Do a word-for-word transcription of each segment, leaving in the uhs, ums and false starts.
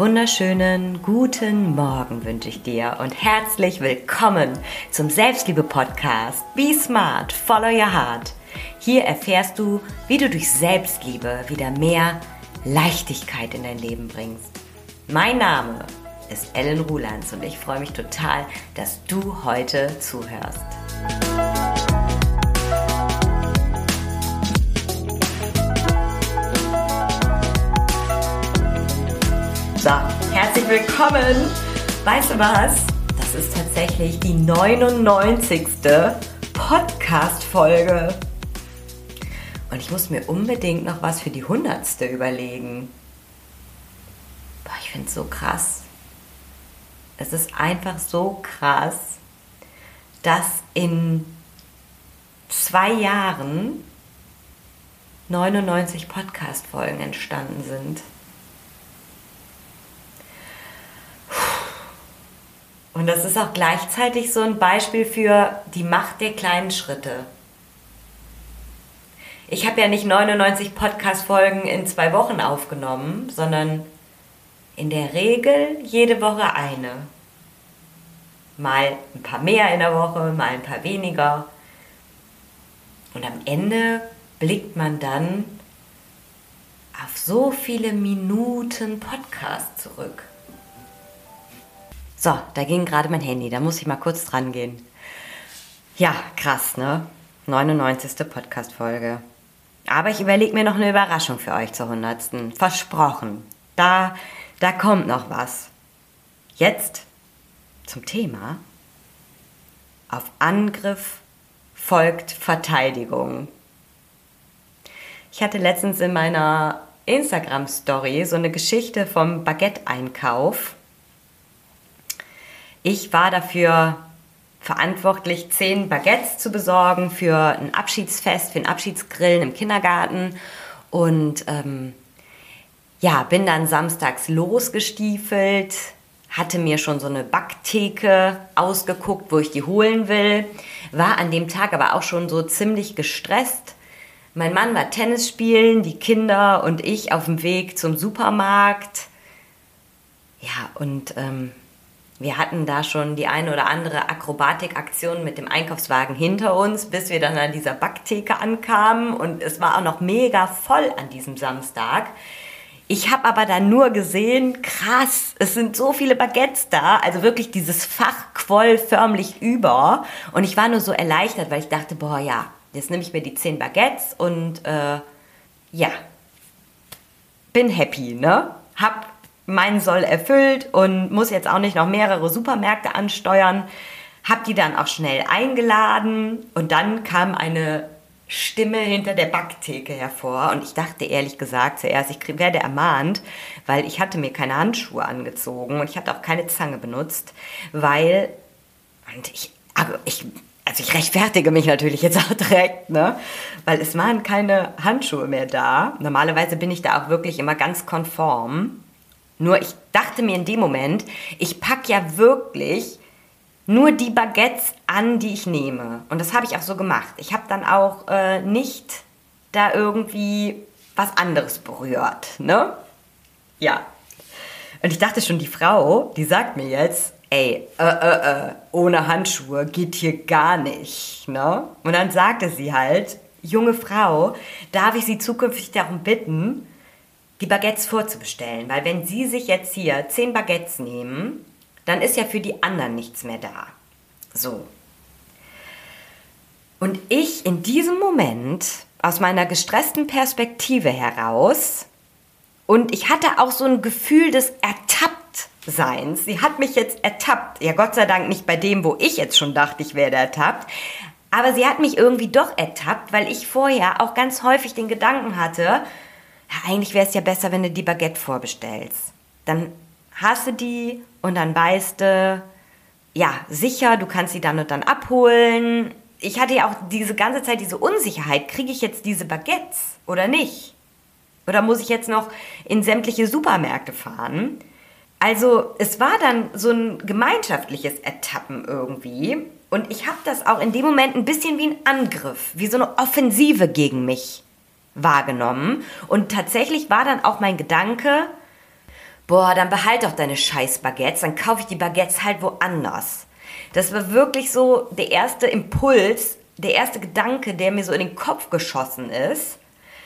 wunderschönen guten Morgen wünsche ich dir und herzlich willkommen zum Selbstliebe-Podcast Be Smart, Follow Your Heart. Hier erfährst du, wie du durch Selbstliebe wieder mehr Leichtigkeit in dein Leben bringst. Mein Name ist Ellen Rulands und ich freue mich total, dass du heute zuhörst. So, herzlich willkommen. Weißt du was? Das ist tatsächlich die neunundneunzigste Podcast-Folge. Und ich muss mir unbedingt noch was für die hundertste überlegen. Boah, ich finde es so krass. Es ist einfach so krass, dass in zwei Jahren neunundneunzig Podcast-Folgen entstanden sind. Und das ist auch gleichzeitig so ein Beispiel für die Macht der kleinen Schritte. Ich habe ja nicht neunundneunzig Podcast-Folgen in zwei Wochen aufgenommen, sondern in der Regel jede Woche eine. Mal ein paar mehr in der Woche, mal ein paar weniger. Und am Ende blickt man dann auf so viele Minuten Podcast zurück. So, da ging gerade mein Handy, da muss ich mal kurz dran gehen. Ja, krass, ne? neunundneunzigste Podcast-Folge. Aber ich überlege mir noch eine Überraschung für euch zur hundertsten. Versprochen. Da, da kommt noch was. Jetzt zum Thema. Auf Angriff folgt Verteidigung. Ich hatte letztens in meiner Instagram-Story so eine Geschichte vom Baguette-Einkauf. Ich war dafür verantwortlich, zehn Baguettes zu besorgen für ein Abschiedsfest, für ein Abschiedsgrillen im Kindergarten. Und ähm, ja, bin dann samstags losgestiefelt, hatte mir schon so eine Backtheke ausgeguckt, wo ich die holen will. War an dem Tag aber auch schon so ziemlich gestresst. Mein Mann war Tennis spielen, die Kinder und ich auf dem Weg zum Supermarkt. Ja, und ähm, wir hatten da schon die eine oder andere Akrobatikaktion mit dem Einkaufswagen hinter uns, bis wir dann an dieser Backtheke ankamen. Und es war auch noch mega voll an diesem Samstag. Ich habe aber dann nur gesehen, krass, es sind so viele Baguettes da. Also wirklich dieses Fach quoll förmlich über. Und ich war nur so erleichtert, weil ich dachte, boah ja, jetzt nehme ich mir die zehn Baguettes und äh, ja, bin happy, ne? Hab meinen Soll erfüllt und muss jetzt auch nicht noch mehrere Supermärkte ansteuern. Hab die dann auch schnell eingeladen und dann kam eine Stimme hinter der Backtheke hervor und ich dachte ehrlich gesagt zuerst, ich werde ermahnt, weil ich hatte mir keine Handschuhe angezogen und ich hatte auch keine Zange benutzt, weil, und ich, aber ich, also ich rechtfertige mich natürlich jetzt auch direkt, ne, weil es waren keine Handschuhe mehr da. Normalerweise bin ich da auch wirklich immer ganz konform. Nur ich dachte mir in dem Moment, ich packe ja wirklich nur die Baguettes an, die ich nehme. Und das habe ich auch so gemacht. Ich habe dann auch äh, nicht da irgendwie was anderes berührt, ne? Ja. Und ich dachte schon, die Frau, die sagt mir jetzt, ey, äh, äh, äh, ohne Handschuhe geht hier gar nicht, ne? Und dann sagte sie halt, junge Frau, darf ich Sie zukünftig darum bitten, die Baguettes vorzubestellen, weil wenn Sie sich jetzt hier zehn Baguettes nehmen, dann ist ja für die anderen nichts mehr da. So. Und ich in diesem Moment, aus meiner gestressten Perspektive heraus, und ich hatte auch so ein Gefühl des Ertapptseins. Sie hat mich jetzt ertappt. Ja, Gott sei Dank nicht bei dem, wo ich jetzt schon dachte, ich werde ertappt. Aber sie hat mich irgendwie doch ertappt, weil ich vorher auch ganz häufig den Gedanken hatte, ja, eigentlich wäre es ja besser, wenn du die Baguette vorbestellst. Dann hast du die und dann weißt du, ja, sicher, du kannst sie dann und dann abholen. Ich hatte ja auch diese ganze Zeit diese Unsicherheit, kriege ich jetzt diese Baguettes oder nicht? Oder muss ich jetzt noch in sämtliche Supermärkte fahren? Also es war dann so ein gemeinschaftliches Ertappen irgendwie. Und ich habe das auch in dem Moment ein bisschen wie ein Angriff, wie so eine Offensive gegen mich wahrgenommen. Und tatsächlich war dann auch mein Gedanke, boah, dann behalt doch deine scheiß Baguettes, dann kaufe ich die Baguettes halt woanders. Das war wirklich so der erste Impuls, der erste Gedanke, der mir so in den Kopf geschossen ist,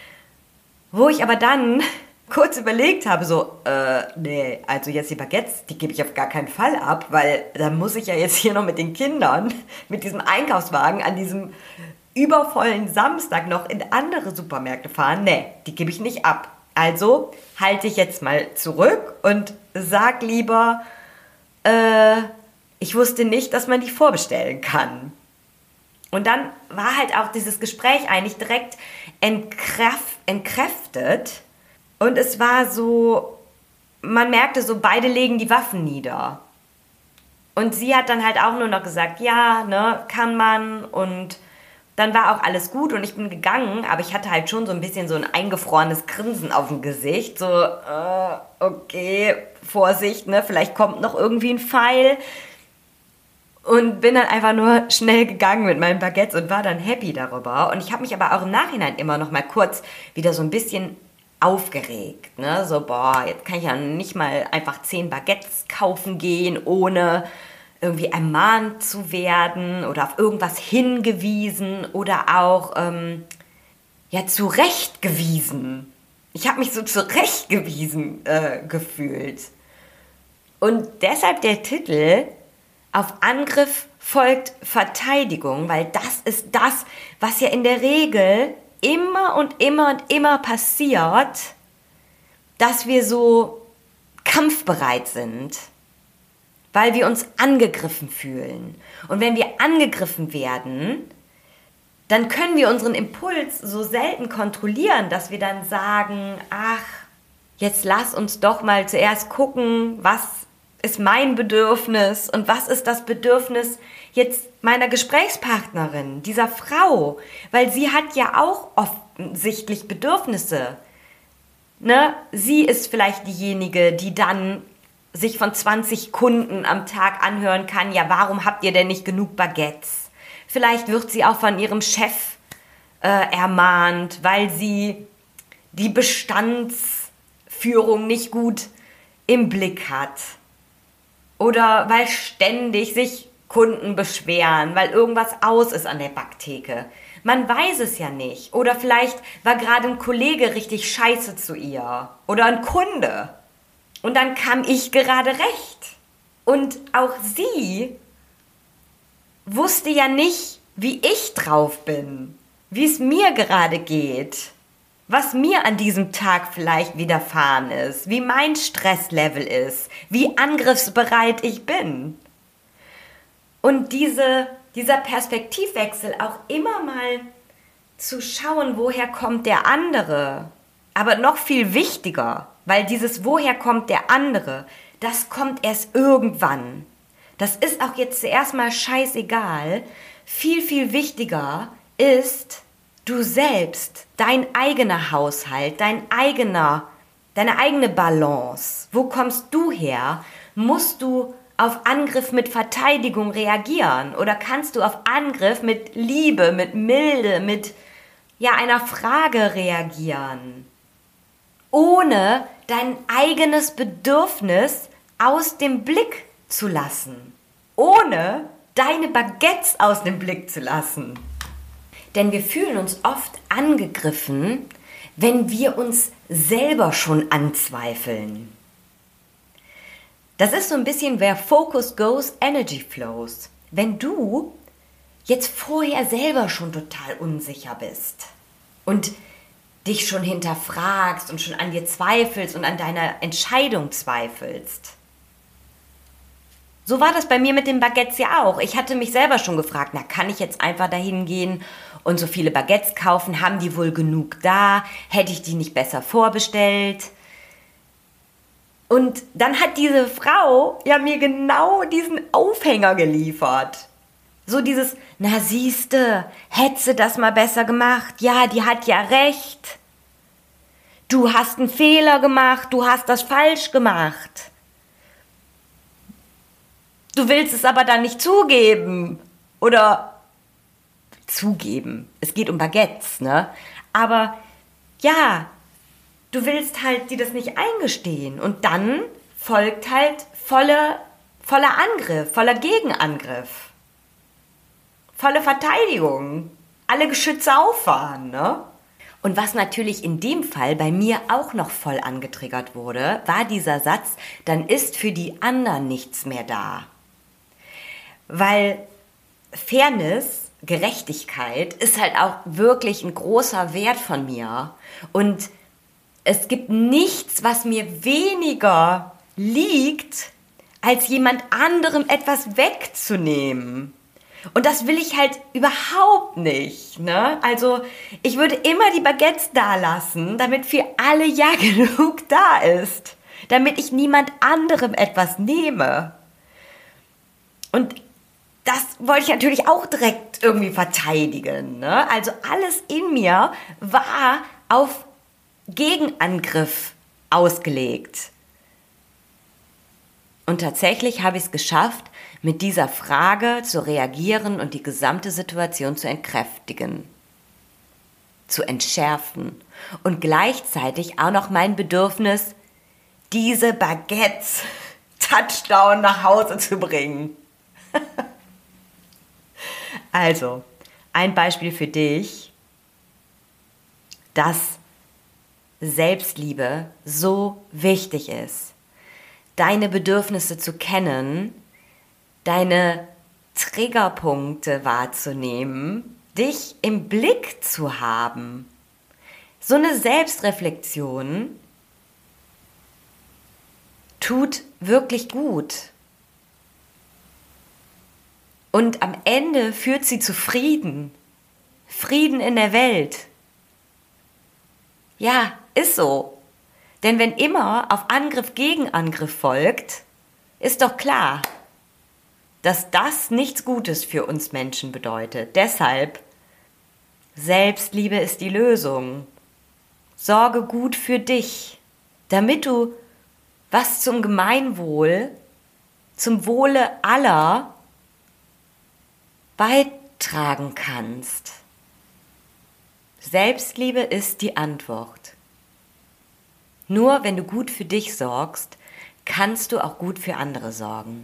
wo ich aber dann kurz überlegt habe, so, äh, nee, also jetzt die Baguettes, die gebe ich auf gar keinen Fall ab, weil dann muss ich ja jetzt hier noch mit den Kindern, mit diesem Einkaufswagen an diesem übervollen Samstag noch in andere Supermärkte fahren. Nee, die gebe ich nicht ab. Also halte ich jetzt mal zurück und sag lieber, äh, ich wusste nicht, dass man die vorbestellen kann. Und dann war halt auch dieses Gespräch eigentlich direkt entkräf- entkräftet. Und es war so, man merkte so, beide legen die Waffen nieder. Und sie hat dann halt auch nur noch gesagt, ja, ne, kann man. Und dann war auch alles gut und ich bin gegangen. Aber ich hatte halt schon so ein bisschen so ein eingefrorenes Grinsen auf dem Gesicht. So, äh, okay, Vorsicht, ne, vielleicht kommt noch irgendwie ein Pfeil. Und bin dann einfach nur schnell gegangen mit meinen Baguettes und war dann happy darüber. Und ich habe mich aber auch im Nachhinein immer noch mal kurz wieder so ein bisschen aufgeregt, ne? So, boah, jetzt kann ich ja nicht mal einfach zehn Baguettes kaufen gehen, ohne irgendwie ermahnt zu werden oder auf irgendwas hingewiesen oder auch ähm, ja, zurechtgewiesen. Ich habe mich so zurechtgewiesen äh, gefühlt. Und deshalb der Titel: Auf Angriff folgt Verteidigung, weil das ist das, was ja in der Regel immer und immer und immer passiert, dass wir so kampfbereit sind, weil wir uns angegriffen fühlen. Und wenn wir angegriffen werden, dann können wir unseren Impuls so selten kontrollieren, dass wir dann sagen, ach, jetzt lass uns doch mal zuerst gucken, was ist mein Bedürfnis und was ist das Bedürfnis jetzt meiner Gesprächspartnerin, dieser Frau, weil sie hat ja auch offensichtlich Bedürfnisse. Ne? Sie ist vielleicht diejenige, die dann sich von zwanzig Kunden am Tag anhören kann, ja, warum habt ihr denn nicht genug Baguettes? Vielleicht wird sie auch von ihrem Chef äh, ermahnt, weil sie die Bestandsführung nicht gut im Blick hat. Oder weil ständig sich Kunden beschweren, weil irgendwas aus ist an der Backtheke. Man weiß es ja nicht. Oder vielleicht war gerade ein Kollege richtig scheiße zu ihr. Oder ein Kunde. Und dann kam ich gerade recht. Und auch sie wusste ja nicht, wie ich drauf bin. Wie es mir gerade geht. Was mir an diesem Tag vielleicht widerfahren ist, wie mein Stresslevel ist, wie angriffsbereit ich bin. Und diese, dieser Perspektivwechsel auch immer mal zu schauen, woher kommt der andere. Aber noch viel wichtiger, weil dieses woher kommt der andere, das kommt erst irgendwann. Das ist auch jetzt zuerst mal scheißegal. Viel, viel wichtiger ist du selbst, dein eigener Haushalt, dein eigener, deine eigene Balance. Wo kommst du her? Musst du auf Angriff mit Verteidigung reagieren? Oder kannst du auf Angriff mit Liebe, mit Milde, mit ja, einer Frage reagieren? Ohne dein eigenes Bedürfnis aus dem Blick zu lassen. Ohne deine Baguettes aus dem Blick zu lassen. Denn wir fühlen uns oft angegriffen, wenn wir uns selber schon anzweifeln. Das ist so ein bisschen, where focus goes, energy flows. Wenn du jetzt vorher selber schon total unsicher bist und dich schon hinterfragst und schon an dir zweifelst und an deiner Entscheidung zweifelst. So war das bei mir mit den Baguettes ja auch. Ich hatte mich selber schon gefragt, na, kann ich jetzt einfach dahin gehen und so viele Baguettes kaufen? Haben die wohl genug da? Hätte ich die nicht besser vorbestellt? Und dann hat diese Frau ja mir genau diesen Aufhänger geliefert. So dieses, na siehste, hätte sie das mal besser gemacht? Ja, die hat ja recht. Du hast einen Fehler gemacht, du hast das falsch gemacht. Du willst es aber dann nicht zugeben. Oder zugeben. Es geht um Baguettes, ne? Aber ja, du willst halt dir das nicht eingestehen. Und dann folgt halt volle, voller Angriff, voller Gegenangriff. Volle Verteidigung. Alle Geschütze auffahren, ne? Und was natürlich in dem Fall bei mir auch noch voll angetriggert wurde, war dieser Satz, dann ist für die anderen nichts mehr da. Weil Fairness, Gerechtigkeit ist halt auch wirklich ein großer Wert von mir. Und es gibt nichts, was mir weniger liegt, als jemand anderem etwas wegzunehmen. Und das will ich halt überhaupt nicht, ne? Also ich würde immer die Baguettes da lassen, damit für alle ja genug da ist. Damit ich niemand anderem etwas nehme. Und das wollte ich natürlich auch direkt irgendwie verteidigen, ne? Also alles in mir war auf Gegenangriff ausgelegt. Und tatsächlich habe ich es geschafft, mit dieser Frage zu reagieren und die gesamte Situation zu entkräftigen, zu entschärfen und gleichzeitig auch noch mein Bedürfnis, diese Baguettes Touchdown nach Hause zu bringen. Also, ein Beispiel für dich, dass Selbstliebe so wichtig ist, deine Bedürfnisse zu kennen, deine Triggerpunkte wahrzunehmen, dich im Blick zu haben. So eine Selbstreflexion tut wirklich gut. Und am Ende führt sie zu Frieden. Frieden in der Welt. Ja, ist so. Denn wenn immer auf Angriff gegen Angriff folgt, ist doch klar, dass das nichts Gutes für uns Menschen bedeutet. Deshalb, Selbstliebe ist die Lösung. Sorge gut für dich, damit du was zum Gemeinwohl, zum Wohle aller beitragen kannst. Selbstliebe ist die Antwort. Nur wenn du gut für dich sorgst, kannst du auch gut für andere sorgen.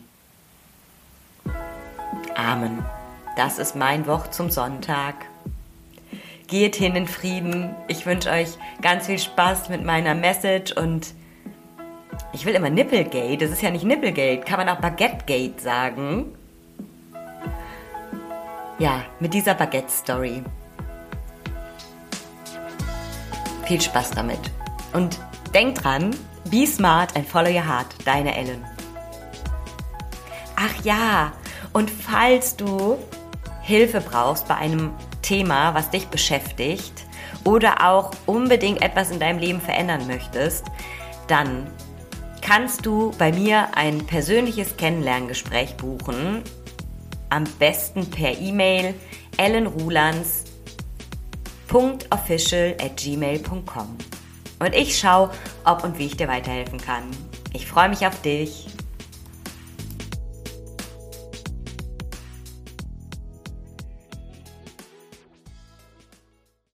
Amen. Das ist mein Wort zum Sonntag. Geht hin in Frieden. Ich wünsche euch ganz viel Spaß mit meiner Message und ich will immer Nipplegate. Das ist ja nicht Nipplegate. Kann man auch Baguettegate sagen. Ja, mit dieser Baguette-Story. Viel Spaß damit. Und denk dran, be smart and follow your heart. Deine Ellen. Ach ja, und falls du Hilfe brauchst bei einem Thema, was dich beschäftigt oder auch unbedingt etwas in deinem Leben verändern möchtest, dann kannst du bei mir ein persönliches Kennenlerngespräch buchen. Am besten per E-Mail ellenrulands punkt official at gmail punkt com. Und ich schaue, ob und wie ich dir weiterhelfen kann. Ich freue mich auf dich.